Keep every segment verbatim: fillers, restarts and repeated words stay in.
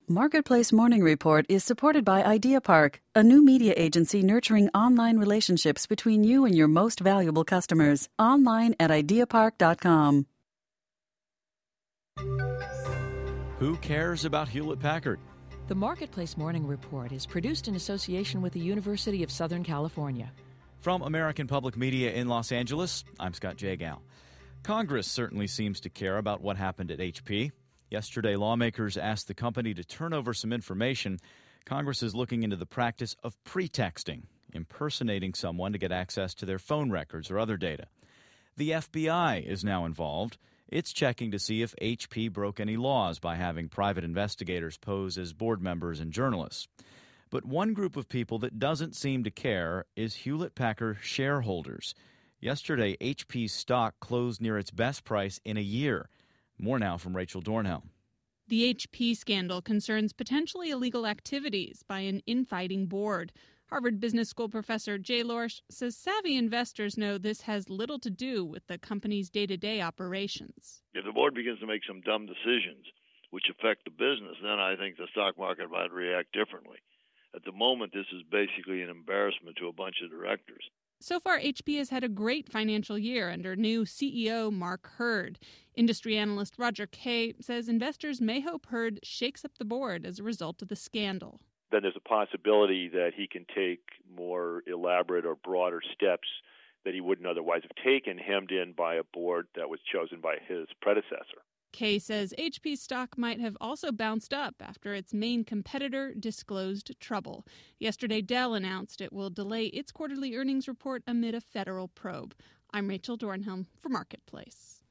Marketplace Morning Report is supported by Idea Park, a new media agency nurturing online relationships between you and your most valuable customers. Online at idea park dot com. Who cares about Hewlett-Packard? The Marketplace Morning Report is produced in association with the University of Southern California. From American Public Media in Los Angeles, I'm Scott Jagow. Congress certainly seems to care about what happened at H P. Yesterday, lawmakers asked the company to turn over some information. Congress is looking into the practice of pretexting, impersonating someone to get access to their phone records or other data. The F B I is now involved. It's checking to see if H P broke any laws by having private investigators pose as board members and journalists. But one group of people that doesn't seem to care is Hewlett-Packard shareholders. Yesterday, H P's stock closed near its best price in a year. More now from Rachel Dornhelm. The H P scandal concerns potentially illegal activities by an infighting board. Harvard Business School professor Jay Lorsch says savvy investors know this has little to do with the company's day-to-day operations. If the board begins to make some dumb decisions which affect the business, then I think the stock market might react differently. At the moment, this is basically an embarrassment to a bunch of directors. So far, H P has had a great financial year under new C E O Mark Hurd. Industry analyst Roger Kay says investors may hope Hurd shakes up the board as a result of the scandal. Then there's a possibility that he can take more elaborate or broader steps that he wouldn't otherwise have taken, hemmed in by a board that was chosen by his predecessor. Kay says H P stock might have also bounced up after its main competitor disclosed trouble. Yesterday, Dell announced it will delay its quarterly earnings report amid a federal probe. I'm Rachel Dornhelm for Marketplace.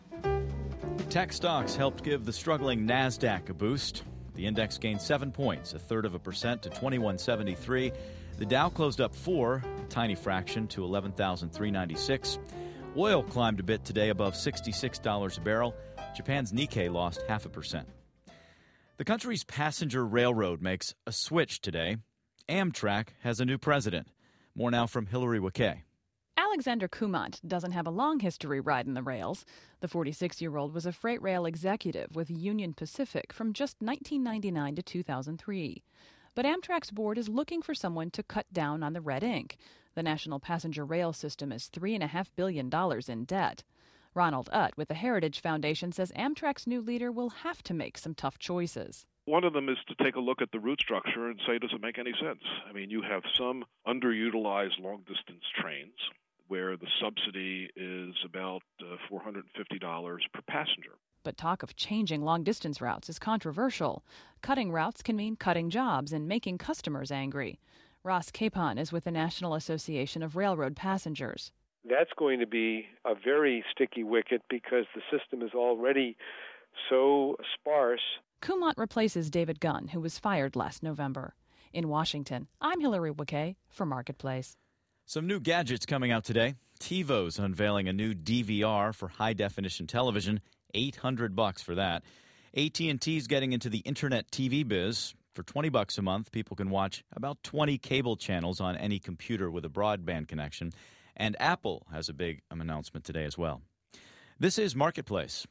Tech stocks helped give the struggling NASDAQ a boost. The index gained seven points, a third of a percent to twenty-one seventy-three. The Dow closed up four, a tiny fraction to eleven thousand three hundred ninety-six. Oil climbed a bit today above sixty-six dollars a barrel. Japan's Nikkei lost half a percent. The country's passenger railroad makes a switch today. Amtrak has a new president. More now from Hillary Wakay. Alexander Kumant doesn't have a long history riding the rails. The forty-six-year-old was a freight rail executive with Union Pacific from just nineteen ninety-nine to two thousand three. But Amtrak's board is looking for someone to cut down on the red ink. The national passenger rail system is three point five billion dollars in debt. Ronald Utt with the Heritage Foundation says Amtrak's new leader will have to make some tough choices. One of them is to take a look at the route structure and say, does it make any sense? I mean, you have some underutilized long-distance trains where the subsidy is about uh, four hundred fifty dollars per passenger. But talk of changing long-distance routes is controversial. Cutting routes can mean cutting jobs and making customers angry. Ross Capon is with the National Association of Railroad Passengers. That's going to be a very sticky wicket because the system is already so sparse. Kumant replaces David Gunn, who was fired last November. In Washington, I'm Hillary Wakay for Marketplace. Some new gadgets coming out today. TiVo's unveiling a new D V R for high-definition television, eight hundred bucks for that. A T and T's getting into the internet T V biz. For twenty bucks a month, people can watch about twenty cable channels on any computer with a broadband connection. And Apple has a big announcement today as well. This is Marketplace.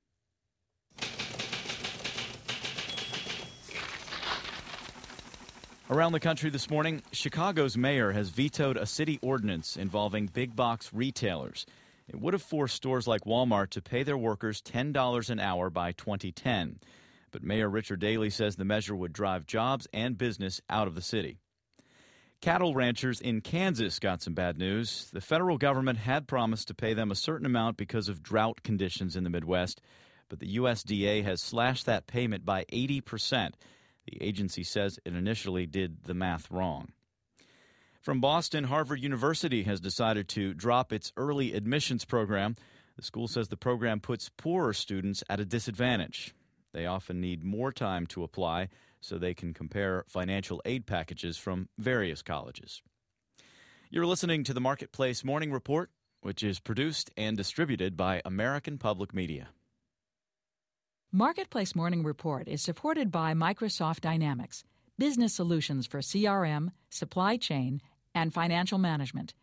Around the country this morning, Chicago's mayor has vetoed a city ordinance involving big box retailers. It would have forced stores like Walmart to pay their workers ten dollars an hour by twenty ten. But Mayor Richard Daley says the measure would drive jobs and business out of the city. Cattle ranchers in Kansas got some bad news. The federal government had promised to pay them a certain amount because of drought conditions in the Midwest, but the U S D A has slashed that payment by eighty percent. The agency says it initially did the math wrong. From Boston, Harvard University has decided to drop its early admissions program. The school says the program puts poorer students at a disadvantage. They often need more time to apply so they can compare financial aid packages from various colleges. You're listening to the Marketplace Morning Report, which is produced and distributed by American Public Media. Marketplace Morning Report is supported by Microsoft Dynamics, business solutions for C R M, supply chain, and financial management.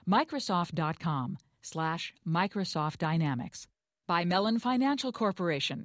Microsoft.com slash Microsoft Dynamics. By Mellon Financial Corporation,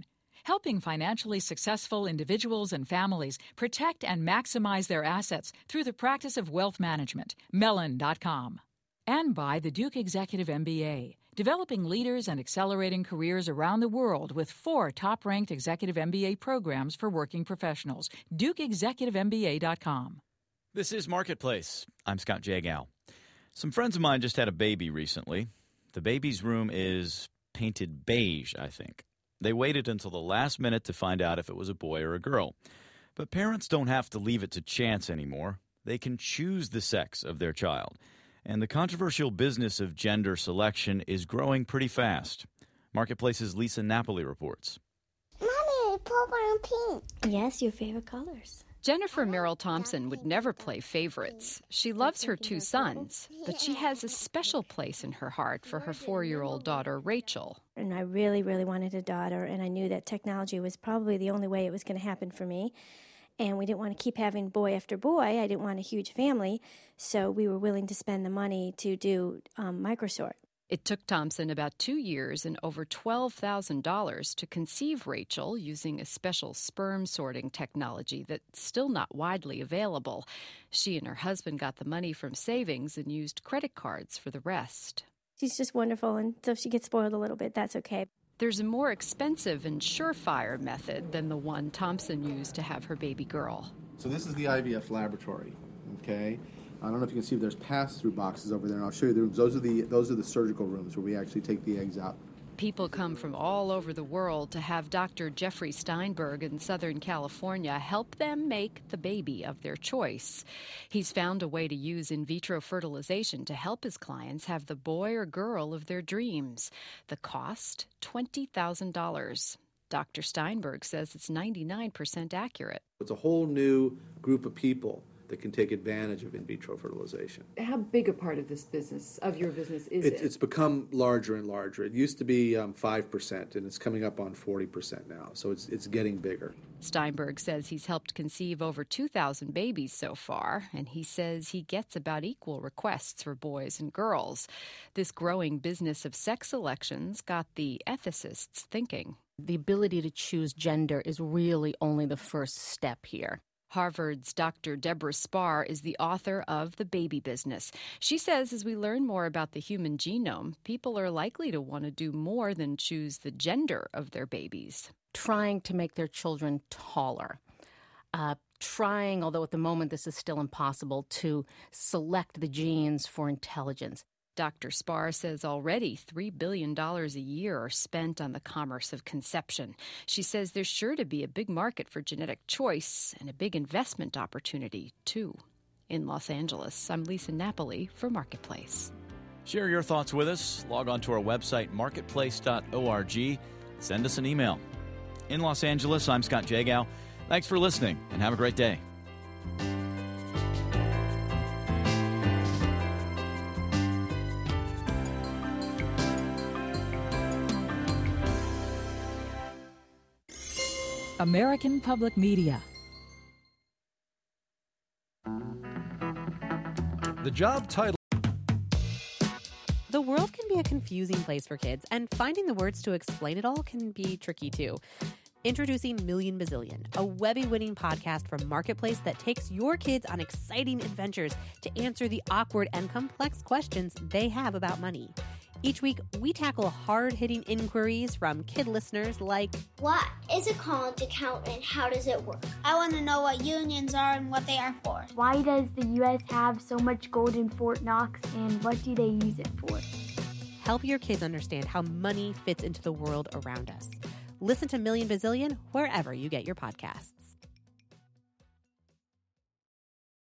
helping financially successful individuals and families protect and maximize their assets through the practice of wealth management. Mellon dot com. And by the Duke Executive M B A, developing leaders and accelerating careers around the world with four top-ranked executive M B A programs for working professionals. Duke Executive M B A dot com. This is Marketplace. I'm Scott Jagow. Some friends of mine just had a baby recently. The baby's room is painted beige, I think. They waited until the last minute to find out if it was a boy or a girl. But parents don't have to leave it to chance anymore. They can choose the sex of their child. And the controversial business of gender selection is growing pretty fast. Marketplace's Lisa Napoli reports. Mommy, purple and pink. Yes, your favorite colors. Jennifer Merrill Thompson would never play favorites. She loves her two sons, but she has a special place in her heart for her four-year-old daughter, Rachel. And I really, really wanted a daughter, and I knew that technology was probably the only way it was going to happen for me. And we didn't want to keep having boy after boy. I didn't want a huge family, so we were willing to spend the money to do um, microsort. It took Thompson about two years and over twelve thousand dollars to conceive Rachel using a special sperm sorting technology that's still not widely available. She and her husband got the money from savings and used credit cards for the rest. She's just wonderful, and so if she gets spoiled a little bit, that's okay. There's a more expensive and surefire method than the one Thompson used to have her baby girl. So this is the I V F laboratory, okay? I don't know if you can see, if there's pass-through boxes over there, and I'll show you the rooms. Those are the, those are the surgical rooms where we actually take the eggs out. People come from all over the world to have Doctor Jeffrey Steinberg in Southern California help them make the baby of their choice. He's found a way to use in vitro fertilization to help his clients have the boy or girl of their dreams. The cost, twenty thousand dollars. Doctor Steinberg says it's ninety-nine percent accurate. It's a whole new group of people that can take advantage of in vitro fertilization. How big a part of this business, of your business, is it? it? It's become larger and larger. It used to be um, five percent, and it's coming up on forty percent now, so it's it's getting bigger. Steinberg says he's helped conceive over two thousand babies so far, and he says he gets about equal requests for boys and girls. This growing business of sex selections got the ethicists thinking. The ability to choose gender is really only the first step here. Harvard's Doctor Deborah Spar is the author of The Baby Business. She says as we learn more about the human genome, people are likely to want to do more than choose the gender of their babies. Trying to make their children taller. Uh, trying, although at the moment this is still impossible, to select the genes for intelligence. Doctor Spar says already three billion dollars a year are spent on the commerce of conception. She says there's sure to be a big market for genetic choice and a big investment opportunity, too. In Los Angeles, I'm Lisa Napoli for Marketplace. Share your thoughts with us. Log on to our website, marketplace dot org. Send us an email. In Los Angeles, I'm Scott Jagow. Thanks for listening, and have a great day. American Public Media. The job title. The world can be a confusing place for kids, and finding the words to explain it all can be tricky too. Introducing Million Bazillion, a Webby-winning podcast from Marketplace that takes your kids on exciting adventures to answer the awkward and complex questions they have about money. Each week, we tackle hard-hitting inquiries from kid listeners like, what is a college account and how does it work? I want to know what unions are and what they are for. Why does the U S have so much gold in Fort Knox, and what do they use it for? Help your kids understand how money fits into the world around us. Listen to Million Bazillion wherever you get your podcasts.